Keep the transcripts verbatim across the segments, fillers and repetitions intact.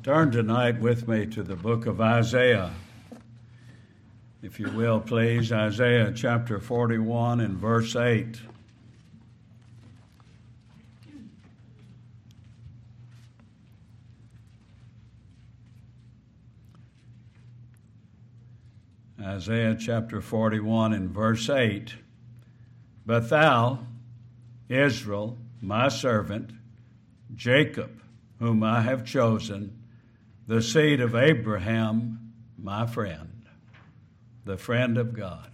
Turn tonight with me to the book of Isaiah. If you will, please, Isaiah chapter forty-one and verse eight. Isaiah chapter forty-one and verse eight. But thou, Israel, my servant, Jacob, whom I have chosen, the seed of Abraham, my friend, the friend of God.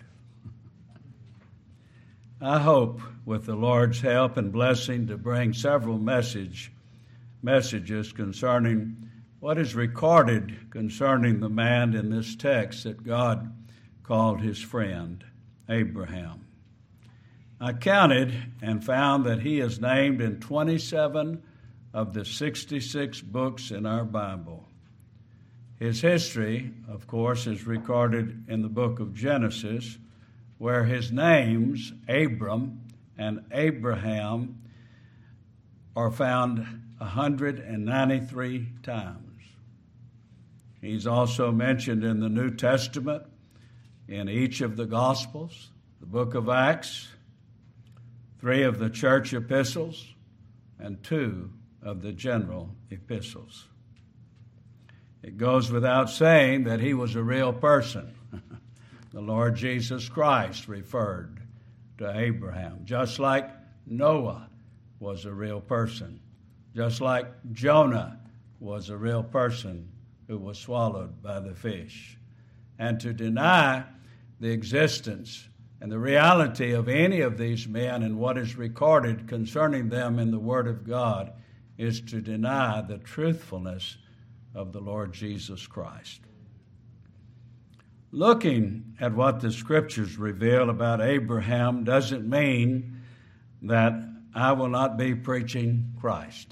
I hope, with the Lord's help and blessing, to bring several message, messages concerning what is recorded concerning the man in this text that God called his friend, Abraham. I counted and found that he is named in twenty-seven of the sixty-six books in our Bible. His history, of course, is recorded in the book of Genesis, where his names, Abram and Abraham, are found one hundred ninety-three times. He's also mentioned in the New Testament, in each of the Gospels, the book of Acts, three of the church epistles, and two of the general epistles. It goes without saying that he was a real person. The Lord Jesus Christ referred to Abraham, just like Noah was a real person, just like Jonah was a real person who was swallowed by the fish. And to deny the existence and the reality of any of these men and what is recorded concerning them in the Word of God is to deny the truthfulness of the Lord Jesus Christ. Looking at what the Scriptures reveal about Abraham doesn't mean that I will not be preaching Christ.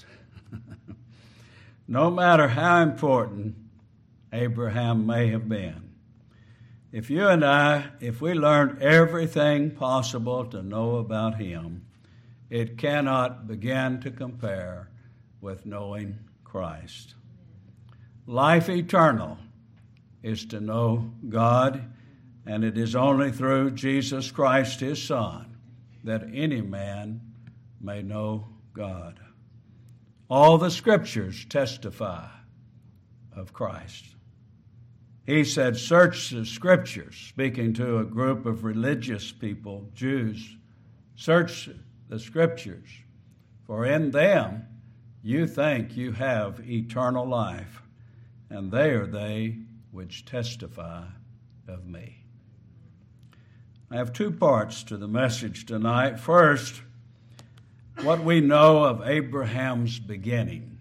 No matter how important Abraham may have been, if you and I, if we learned everything possible to know about him, it cannot begin to compare with knowing Christ. Life eternal is to know God, and it is only through Jesus Christ, his Son, that any man may know God. All the Scriptures testify of Christ. He said, search the Scriptures, speaking to a group of religious people, Jews. Search the Scriptures, for in them you think you have eternal life, and they are they which testify of me. I have two parts to the message tonight. First, what we know of Abraham's beginning.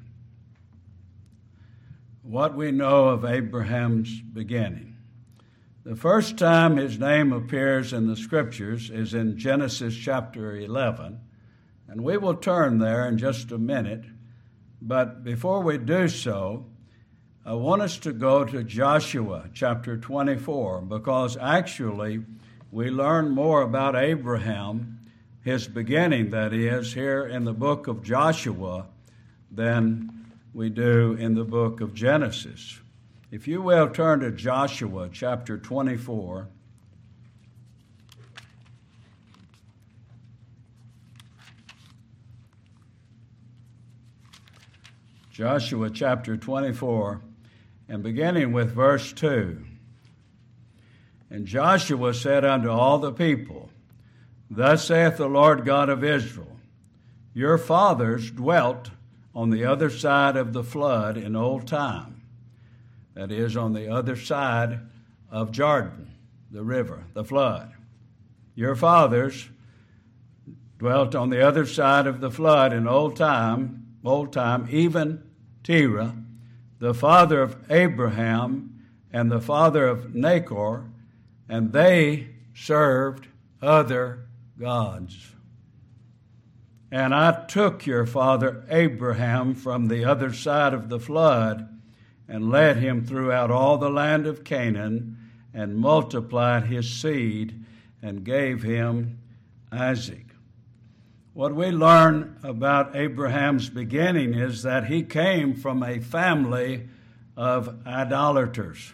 What we know of Abraham's beginning. The first time his name appears in the Scriptures is in Genesis chapter eleven, and we will turn there in just a minute. But before we do so, I want us to go to Joshua chapter twenty-four, because actually we learn more about Abraham, his beginning, that is, here in the book of Joshua than we do in the book of Genesis. If you will, turn to Joshua chapter twenty-four. Joshua chapter twenty-four, and beginning with verse two. And Joshua said unto all the people, Thus saith the Lord God of Israel, Your fathers dwelt on the other side of the flood in old time, that is, on the other side of Jordan, the river, the flood. Your fathers dwelt on the other side of the flood in old time, old time, even Terah, the father of Abraham and the father of Nachor, and they served other gods. And I took your father Abraham from the other side of the flood and led him throughout all the land of Canaan and multiplied his seed and gave him Isaac. What we learn about Abraham's beginning is that he came from a family of idolaters.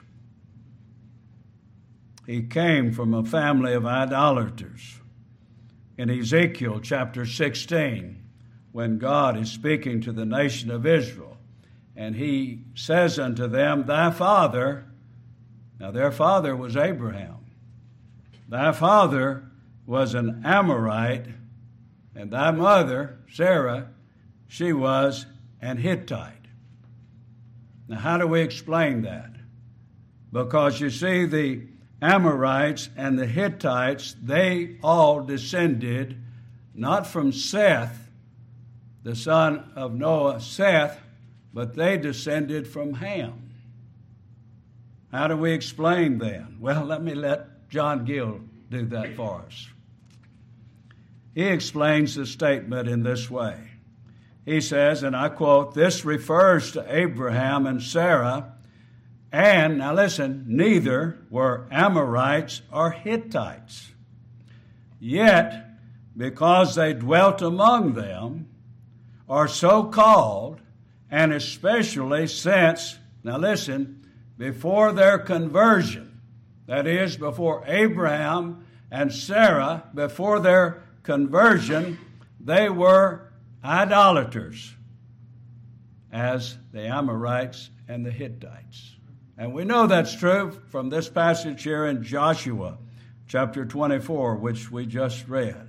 He came from a family of idolaters. In Ezekiel chapter sixteen, when God is speaking to the nation of Israel, and he says unto them, thy father, now their father was Abraham, thy father was an Amorite, and thy mother, Sarah, she was an Hittite. Now, how do we explain that? Because you see, the Amorites and the Hittites, they all descended not from Seth, the son of Noah, Seth, but they descended from Ham. How do we explain that? Well, let me let John Gill do that for us. He explains the statement in this way. He says, and I quote, this refers to Abraham and Sarah, and, now listen, neither were Amorites or Hittites. Yet, because they dwelt among them, are so called, and especially since, now listen, before their conversion, that is, before Abraham and Sarah, before their conversion, they were idolaters, as the Amorites and the Hittites. And we know that's true from this passage here in Joshua chapter twenty-four, which we just read.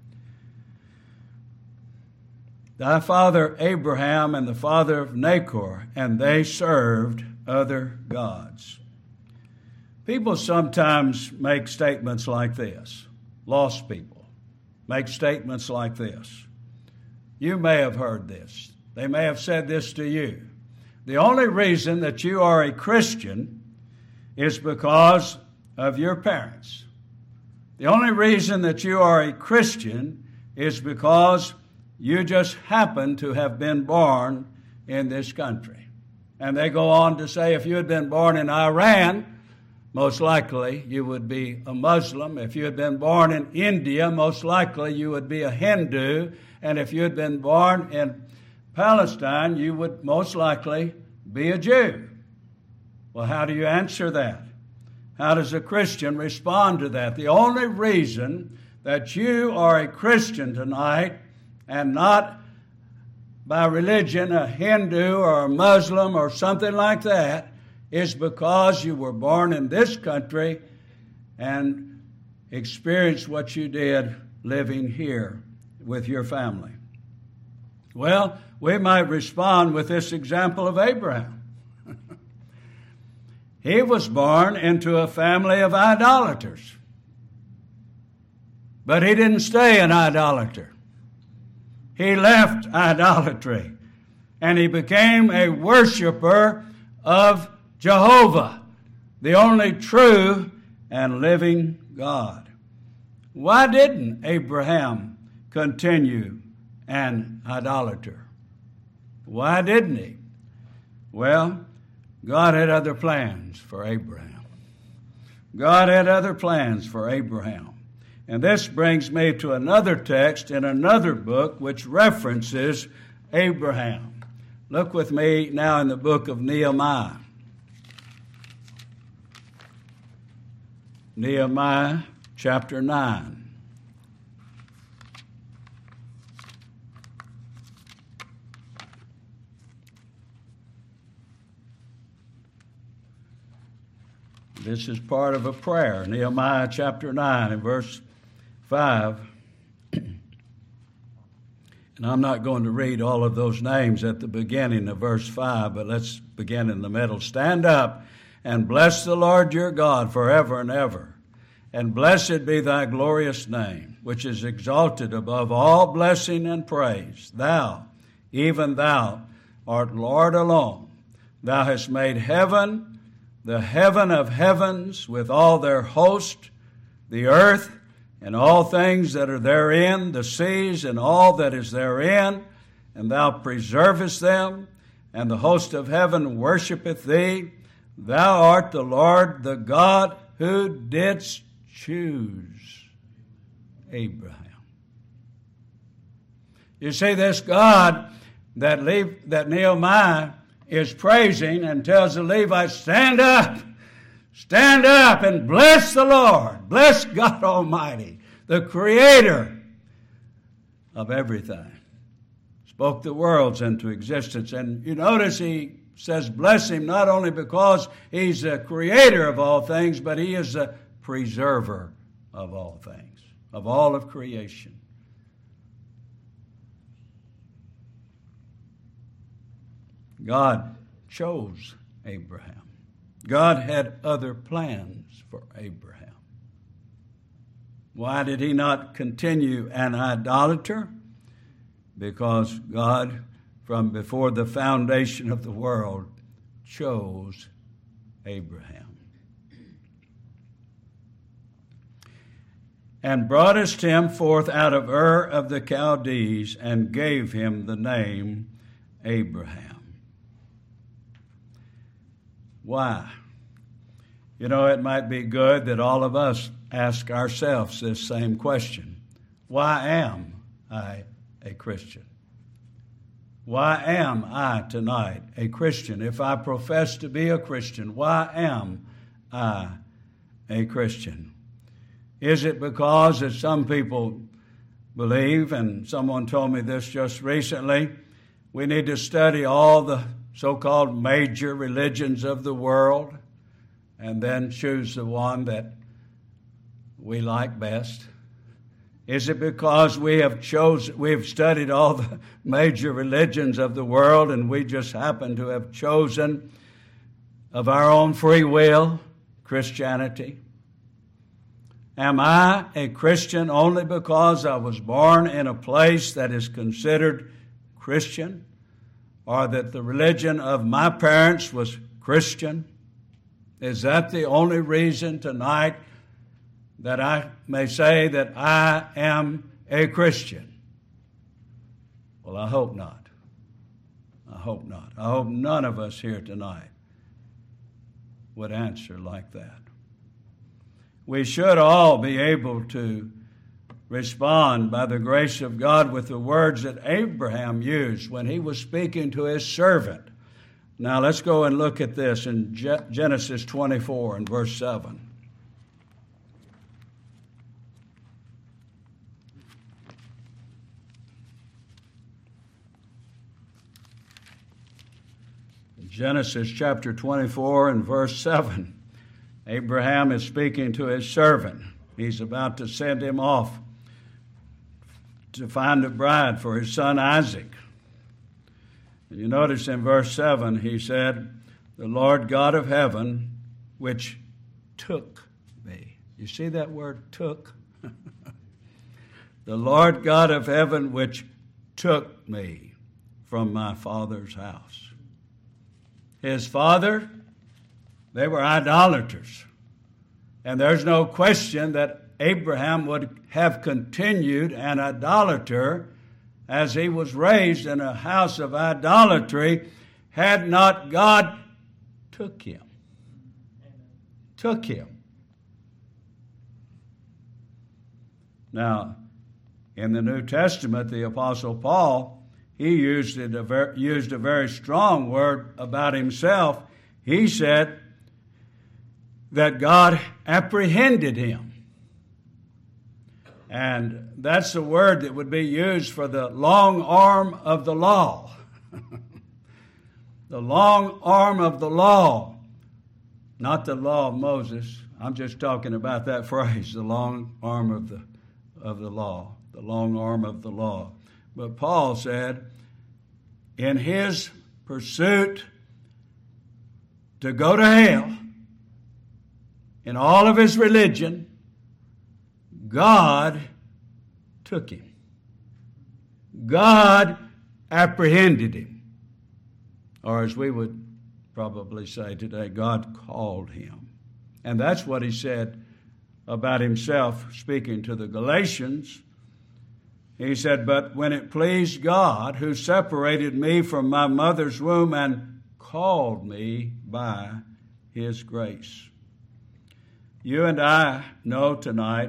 Thy father Abraham and the father of Nachor, and they served other gods. People sometimes make statements like this. Lost people make statements like this. You may have heard this. They may have said this to you. The only reason that you are a Christian is because of your parents. The only reason that you are a Christian is because you just happen to have been born in this country. And they go on to say, if you had been born in Iran, most likely you would be a Muslim. If you had been born in India, most likely you would be a Hindu. And if you had been born in Palestine, you would most likely be a Jew. Well, how do you answer that? How does a Christian respond to that? The only reason that you are a Christian tonight and not by religion a Hindu or a Muslim or something like that is because you were born in this country and experienced what you did living here with your family. Well, we might respond with this example of Abraham. He was born into a family of idolaters. But he didn't stay an idolater. He left idolatry and he became a worshiper of Jehovah, the only true and living God. Why didn't Abraham continue an idolater? Why didn't he? Well, God had other plans for Abraham. God had other plans for Abraham. And this brings me to another text in another book which references Abraham. Look with me now in the book of Nehemiah. Nehemiah chapter nine. This is part of a prayer. Nehemiah chapter nine and verse five. And I'm not going to read all of those names at the beginning of verse five, but let's begin in the middle. Stand up and bless the Lord your God forever and ever. And blessed be thy glorious name, which is exalted above all blessing and praise. Thou, even thou, art Lord alone. Thou hast made heaven, the heaven of heavens, with all their host, the earth, and all things that are therein, the seas, and all that is therein, and thou preservest them, and the host of heaven worshipeth thee. Thou art the Lord, the God who didst choose Abraham. You see, this God that, leave, that Nehemiah is praising and tells the Levites, stand up, stand up and bless the Lord. Bless God Almighty, the Creator of everything. Spoke the worlds into existence. And you notice he says bless him not only because he's the creator of all things, but he is the preserver of all things, of all of creation. God chose Abraham. God had other plans for Abraham. Why did he not continue an idolater? Because God, from before the foundation of the world, chose Abraham. And broughtest him forth out of Ur of the Chaldees, and gave him the name Abraham. Why? You know, it might be good that all of us ask ourselves this same question. Why am I a Christian? Why am I tonight a Christian? If I profess to be a Christian, why am I a Christian? Is it because, as some people believe, and someone told me this just recently, we need to study all the so-called major religions of the world and then choose the one that we like best? Is it because we have chosen, we have studied all the major religions of the world and we just happen to have chosen of our own free will Christianity? Am I a Christian only because I was born in a place that is considered Christian, or that the religion of my parents was Christian? Is that the only reason tonight that I may say that I am a Christian? Well, I hope not. I hope not. I hope none of us here tonight would answer like that. We should all be able to respond by the grace of God with the words that Abraham used when he was speaking to his servant. Now let's go and look at this in Genesis twenty-four and verse seven. Genesis chapter twenty-four and verse seven. Abraham is speaking to his servant. He's about to send him off to find a bride for his son Isaac. And you notice in verse seven, he said, the Lord God of heaven, which took me. You see that word took? The Lord God of heaven, which took me from my father's house. His father, they were idolaters. And there's no question that Abraham would have continued an idolater as he was raised in a house of idolatry had not God took him. Took him. Now, in the New Testament, the Apostle Paul, he used, it a ver- used a very strong word about himself. He said that God apprehended him. And that's the word that would be used for the long arm of the law. The long arm of the law. Not the law of Moses. I'm just talking about that phrase, the long arm of the, of the law. The long arm of the law. But Paul said, in his pursuit to go to hell, in all of his religion, God took him. God apprehended him. Or as we would probably say today, God called him. And that's what he said about himself, speaking to the Galatians. He said, but when it pleased God, who separated me from my mother's womb and called me by his grace. You and I know tonight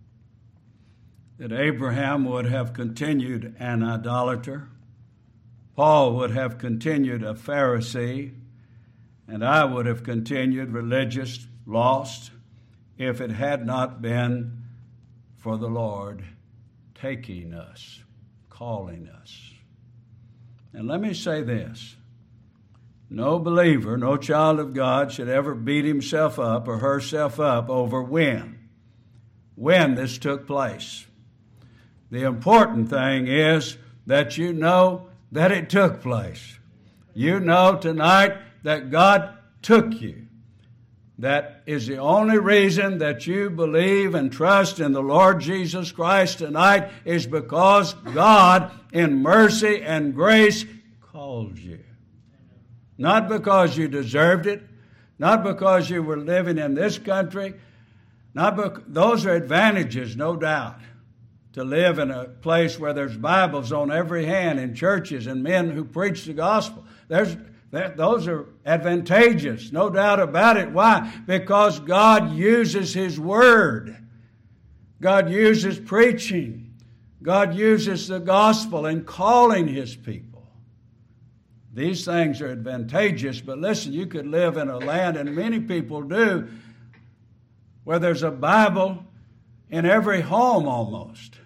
that Abraham would have continued an idolater, Paul would have continued a Pharisee, and I would have continued religious, lost, if it had not been for the Lord taking us, calling us. And let me say this. No believer, no child of God should ever beat himself up or herself up over when, when this took place. The important thing is that you know that it took place. You know tonight that God took you. That is the only reason that you believe and trust in the Lord Jesus Christ tonight is because God, in mercy and grace, called you. Not because you deserved it, not because you were living in this country. Not bec- those are advantages, no doubt, to live in a place where there's Bibles on every hand in churches and men who preach the gospel. There's that, those are advantageous, no doubt about it. Why? Because God uses His Word. God uses preaching. God uses the gospel in calling His people. These things are advantageous, but listen, you could live in a land, and many people do, where there's a Bible in every home almost.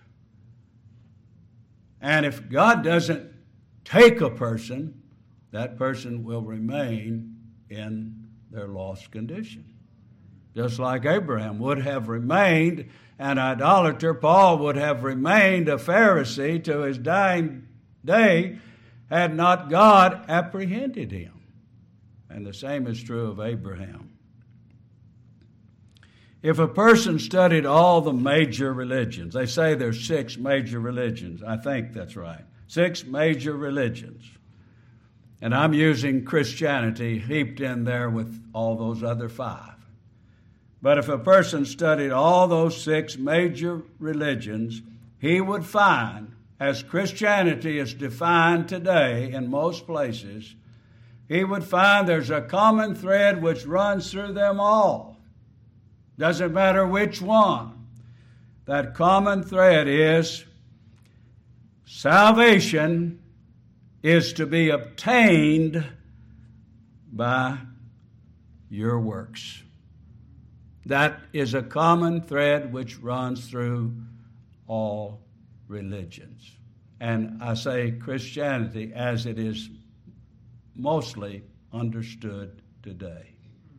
And if God doesn't take a person, that person will remain in their lost condition. Just like Abraham would have remained an idolater, Paul would have remained a Pharisee to his dying day had not God apprehended him. And the same is true of Abraham. If a person studied all the major religions, they say there's six major religions. I think that's right. Six major religions. And I'm using Christianity heaped in there with all those other five. But if a person studied all those six major religions, he would find, as Christianity is defined today in most places, he would find there's a common thread which runs through them all. Doesn't matter which one. That common thread is salvation is to be obtained by your works. That is a common thread which runs through all religions. And I say Christianity as it is mostly understood today.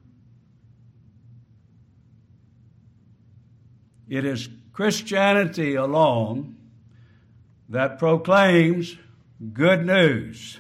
It is Christianity alone that proclaims good news.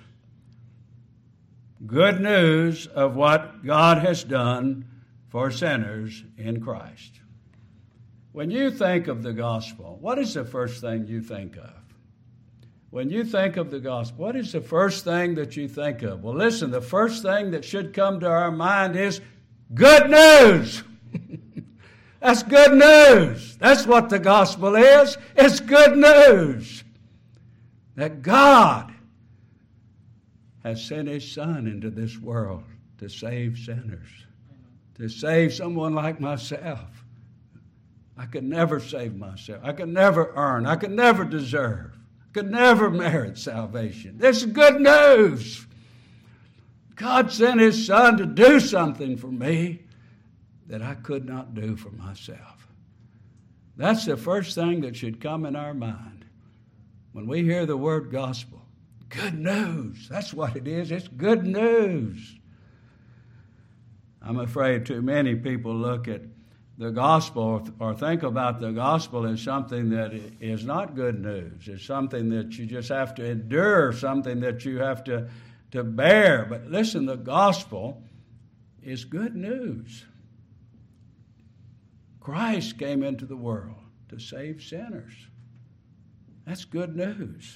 Good news of what God has done for sinners in Christ. When you think of the gospel, what is the first thing you think of? When you think of the gospel, what is the first thing that you think of? Well, listen, the first thing that should come to our mind is good news. That's good news. That's what the gospel is. It's good news. That God has sent His Son into this world to save sinners, to save someone like myself. I could never save myself. I could never earn. I could never deserve. I could never merit salvation. This is good news. God sent His Son to do something for me that I could not do for myself. That's the first thing that should come in our mind when we hear the word gospel. Good news. That's what it is. It's good news. I'm afraid too many people look at the gospel or think about the gospel as something that is not good news. It's something that you just have to endure, something that you have to, to bear. But listen, the gospel is good news. Christ came into the world to save sinners. That's good news.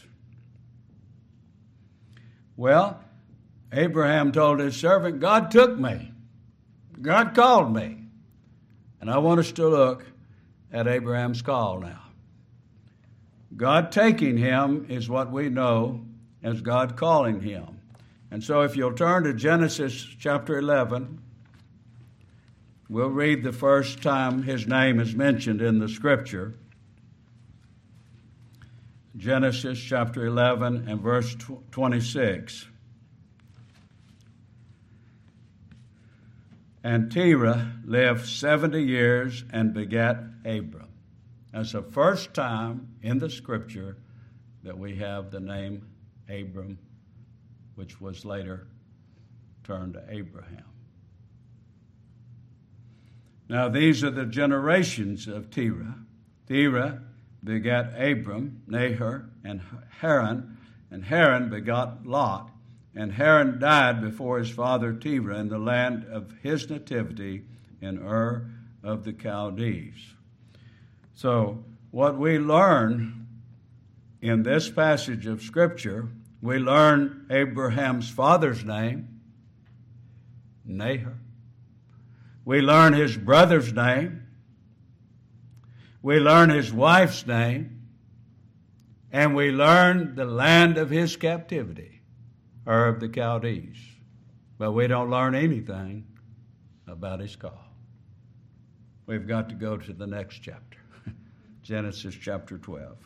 Well, Abraham told his servant, God took me. God called me. And I want us to look at Abraham's call now. God taking him is what we know as God calling him. And so if you'll turn to Genesis chapter eleven, we'll read the first time his name is mentioned in the Scripture. Genesis chapter eleven and verse twenty-six. And Terah lived seventy years and begat Abram. That's the first time in the Scripture that we have the name Abram, which was later turned to Abraham. Now these are the generations of Terah. Terah begat Abram, Nahor, and Haran, and Haran begot Lot. And Haran died before his father Terah in the land of his nativity in Ur of the Chaldees. So what we learn in this passage of Scripture, we learn Abraham's father's name, Nahor. We learn his brother's name. We learn his wife's name. And we learn the land of his captivity, Ur of the Chaldees. But we don't learn anything about his call. We've got to go to the next chapter, Genesis chapter twelve.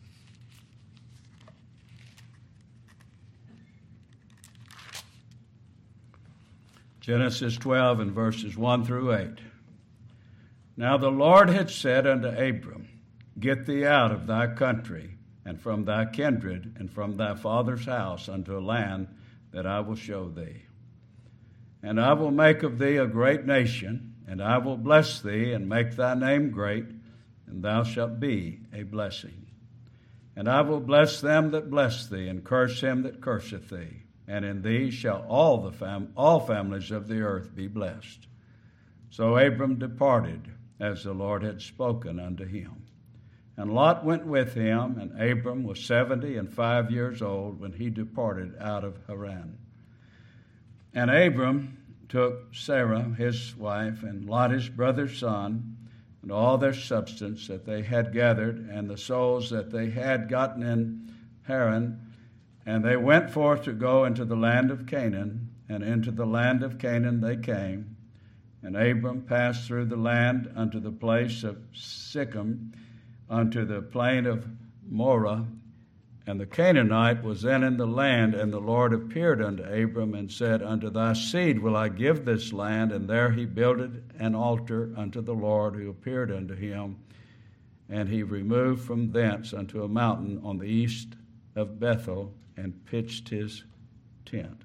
Genesis twelve and verses one through eight. Now the Lord had said unto Abram, Get thee out of thy country, and from thy kindred, and from thy father's house, unto a land that I will show thee. And I will make of thee a great nation, and I will bless thee, and make thy name great, and thou shalt be a blessing. And I will bless them that bless thee, and curse him that curseth thee. And in thee shall all the fam- all families of the earth be blessed. So Abram departed, as the Lord had spoken unto him. And Lot went with him, and Abram was seventy and five years old when he departed out of Haran. And Abram took Sarah his wife, and Lot his brother's son, and all their substance that they had gathered, and the souls that they had gotten in Haran, and they went forth to go into the land of Canaan, and into the land of Canaan they came. And Abram passed through the land unto the place of Sichem, unto the plain of Moreh. And the Canaanite was then in the land, and the Lord appeared unto Abram, and said, Unto thy seed will I give this land. And there he builded an altar unto the Lord, who appeared unto him. And he removed from thence unto a mountain on the east of Bethel, and pitched his tent,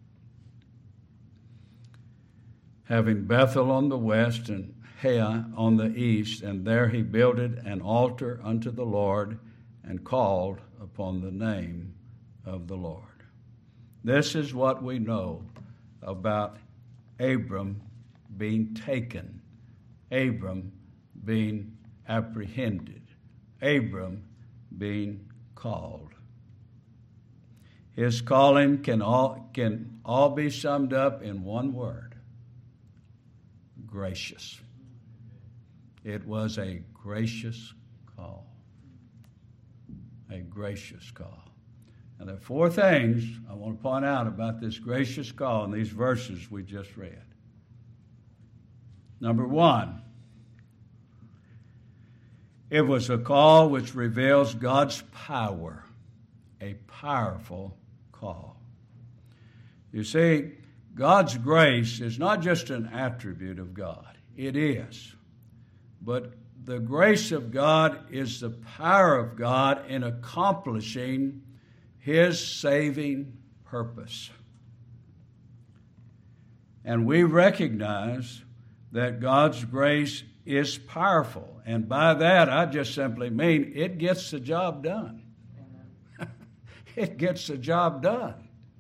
having Bethel on the west and Hai on the east, and there he builded an altar unto the Lord, and called upon the name of the Lord. This is what we know about Abram being taken, Abram being apprehended, Abram being called. His calling can all, can all be summed up in one word: gracious. It was a gracious call. A gracious call. And there are four things I want to point out about this gracious call in these verses we just read. Number one, it was a call which reveals God's power, a powerful call. You see, God's grace is not just an attribute of God. It is. But the grace of God is the power of God in accomplishing His saving purpose. And we recognize that God's grace is powerful. And by that, I just simply mean it gets the job done. It gets the job done.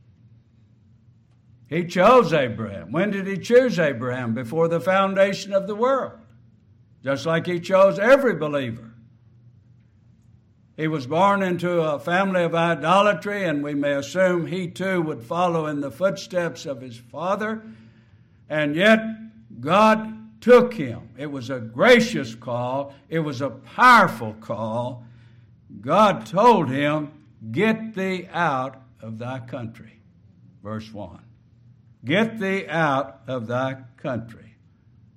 He chose Abraham. When did he choose Abraham? Before the foundation of the world. Just like he chose every believer. He was born into a family of idolatry, and we may assume he too would follow in the footsteps of his father. And yet, God took him. It was a gracious call. It was a powerful call. God told him, Get thee out of thy country. Verse one. Get thee out of thy country.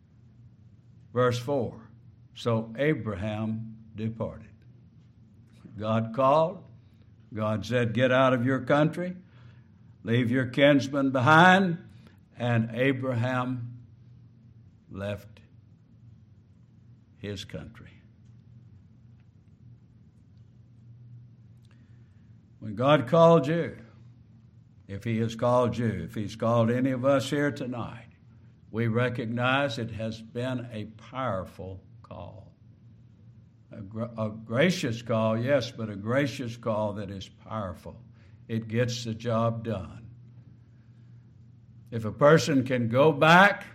Verse four. So Abraham departed. God called. God said, get out of your country, leave your kinsmen behind, and Abraham left his country. When God called you, if He has called you, if He's called any of us here tonight, we recognize it has been a powerful call. A, gra- a gracious call, yes, but a gracious call that is powerful. It gets the job done. If a person can go back,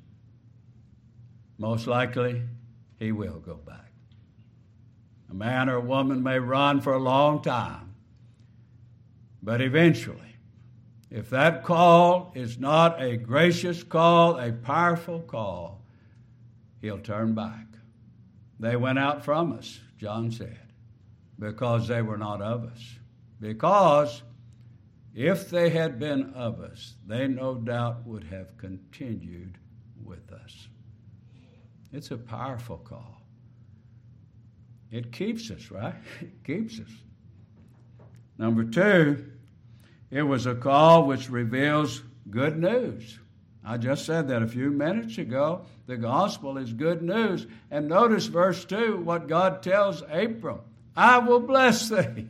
most likely he will go back. A man or a woman may run for a long time, but eventually, if that call is not a gracious call, a powerful call, he'll turn back. They went out from us, John said, because they were not of us. Because if they had been of us, they no doubt would have continued with us. It's a powerful call. It keeps us, right? It keeps us. Number two, it was a call which reveals good news. I just said that a few minutes ago. The gospel is good news. And notice verse two, what God tells Abram. I will bless thee.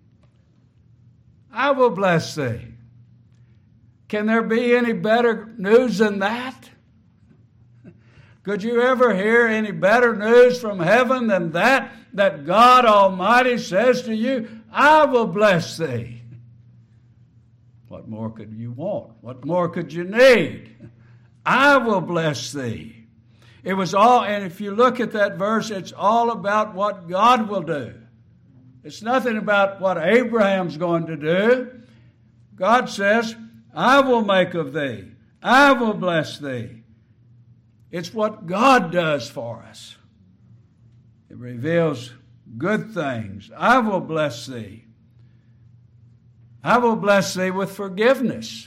I will bless thee. Can there be any better news than that? Could you ever hear any better news from heaven than that? That God Almighty says to you, I will bless thee. What more could you want? What more could you need? I will bless thee. It was all, and if you look at that verse, it's all about what God will do. It's nothing about what Abraham's going to do. God says, I will make of thee. I will bless thee. It's what God does for us. It reveals good things. I will bless thee. I will bless thee with forgiveness.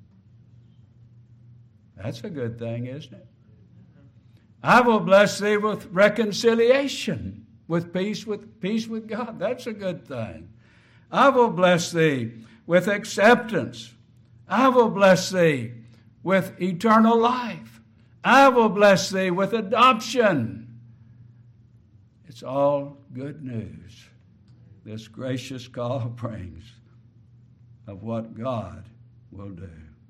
That's a good thing, isn't it? I will bless thee with reconciliation, with peace with peace with God. That's a good thing. I will bless thee with acceptance. I will bless thee with eternal life. I will bless thee with adoption. It's all good news. This gracious call brings of what God will do.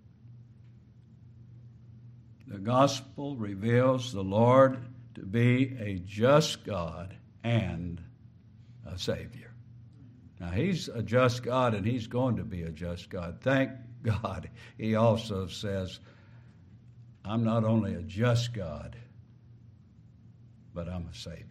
The gospel reveals the Lord to be a just God and a Savior. Now, He's a just God, and He's going to be a just God. Thank God. He also says, I'm not only a just God, but I'm a Savior.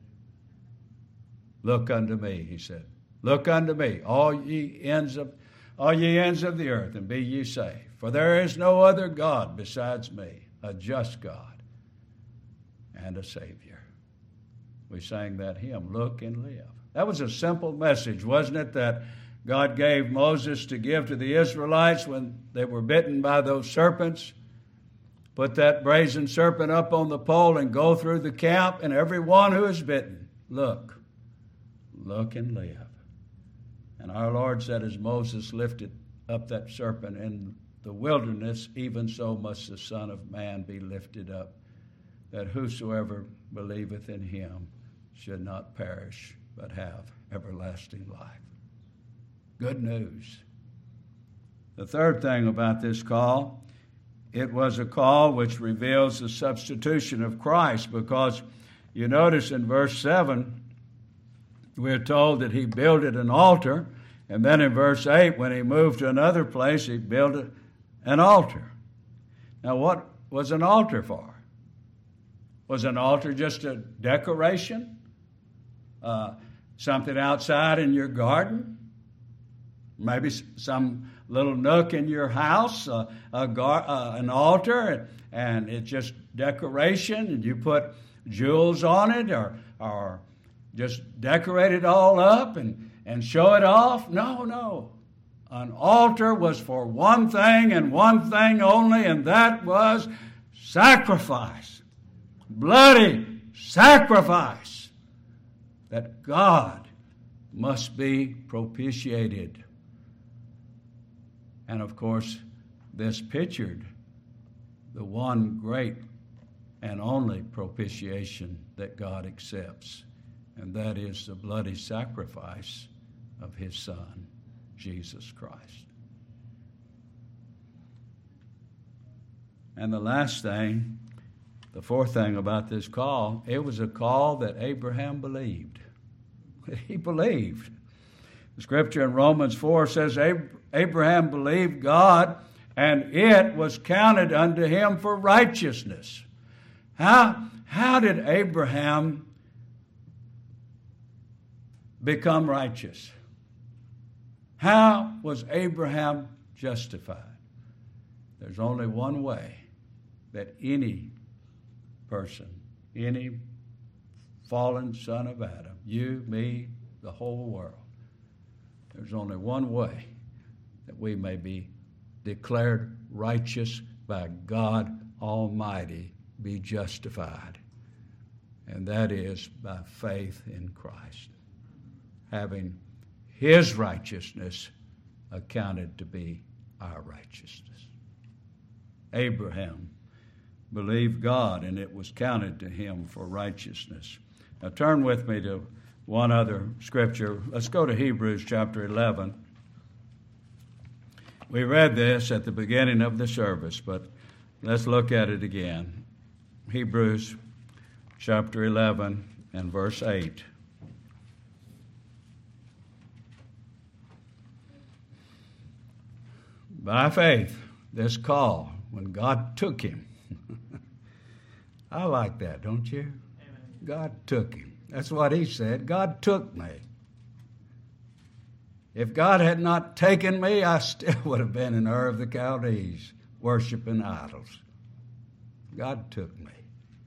Look unto me, He said. Look unto me, all ye ends of all ye ends of the earth, and be ye saved. For there is no other God besides me, a just God and a Savior. We sang that hymn, Look and Live. That was a simple message, wasn't it, that God gave Moses to give to the Israelites when they were bitten by those serpents? Put that brazen serpent up on the pole and go through the camp, and everyone who is bitten, look, look and live. And our Lord said, as Moses lifted up that serpent in the wilderness, even so must the Son of Man be lifted up, that whosoever believeth in him should not perish, but have everlasting life. Good news. The third thing about this call, it was a call which reveals the substitution of Christ, because you notice in verse seven, we're told that he builded an altar, and then in verse eight, when he moved to another place, he built an altar. Now, what was an altar for? Was an altar just a decoration? Uh, something outside in your garden? Maybe some little nook in your house, uh, a gar- uh, an altar, and, and it's just decoration, and you put jewels on it, or or just decorate it all up and, and show it off? No, no. An altar was for one thing and one thing only, and that was sacrifice. Bloody sacrifice that God must be propitiated. And of course, this pictured the one great and only propitiation that God accepts, and that is the bloody sacrifice of his Son, Jesus Christ. And the last thing, the fourth thing about this call, it was a call that Abraham believed. He believed. The scripture in Romans four says, Abraham believed God, and it was counted unto him for righteousness. How, how did Abraham become righteous? How was Abraham justified? There's only one way that any person, any fallen son of Adam, you, me, the whole world, there's only one way that we may be declared righteous by God Almighty, be justified, and that is by faith in Christ, having his righteousness accounted to be our righteousness. Abraham believed God, and it was counted to him for righteousness. Now turn with me to one other scripture. Let's go to Hebrews chapter eleven. We read this at the beginning of the service, but let's look at it again. Hebrews chapter eleven and verse eight. By faith, this call, when God took him. I like that, don't you? Amen. God took him. That's what he said. God took me. If God had not taken me, I still would have been in Ur of the Chaldees, worshiping idols. God took me.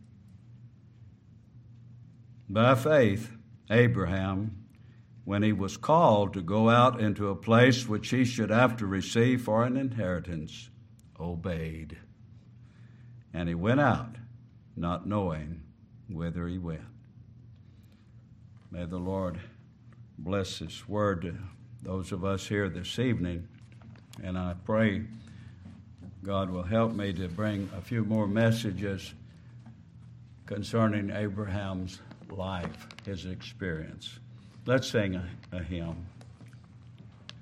By faith, Abraham, when he was called to go out into a place which he should after receive for an inheritance, obeyed. And he went out, not knowing whither he went. May the Lord bless this word to those of us here this evening, and I pray God will help me to bring a few more messages concerning Abraham's life, his experience. Let's sing a, a hymn.